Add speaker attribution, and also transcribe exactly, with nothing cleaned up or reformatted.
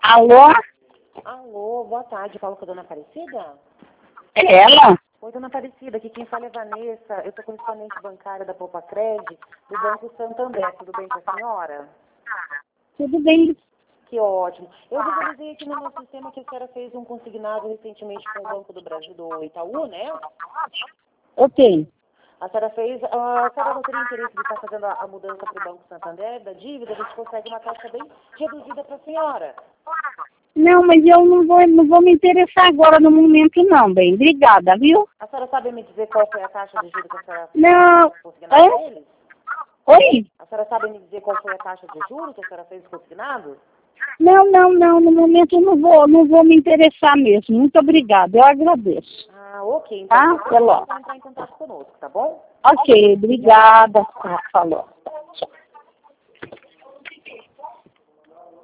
Speaker 1: Alô?
Speaker 2: Alô, boa tarde. Falo com a dona Aparecida?
Speaker 1: É ela?
Speaker 2: Oi, dona Aparecida. Aqui quem fala é Vanessa. Eu sou correspondente bancária da Poupa Cred, do Banco Santander. Tudo bem com a senhora?
Speaker 1: Tudo bem.
Speaker 2: Que ótimo. Eu visualizei aqui no meu sistema que a senhora fez um consignado recentemente com o Banco do Brasil, do Itaú, né?
Speaker 1: Ok.
Speaker 2: A senhora fez... A senhora não teria interesse de estar fazendo a, a mudança para o Banco Santander da dívida? A gente consegue uma taxa bem reduzida para a senhora.
Speaker 1: Não, mas eu não vou, não vou me interessar agora no momento não, bem. Obrigada, viu?
Speaker 2: A senhora sabe me dizer qual foi a taxa de juros que a senhora
Speaker 1: Não.
Speaker 2: fez consignado
Speaker 1: Hã?
Speaker 2: para eles?
Speaker 1: Oi?
Speaker 2: A senhora sabe me dizer qual foi a taxa de juros que a senhora fez consignado?
Speaker 1: Não, não, não. No momento eu não vou, não vou me interessar mesmo. Muito obrigada. Eu agradeço.
Speaker 2: Ah, ok. Então,
Speaker 1: Tá?
Speaker 2: você
Speaker 1: Até logo.
Speaker 2: pode entrar em contato conosco, tá bom?
Speaker 1: Ok, obrigada. Tá, falou. Tchau.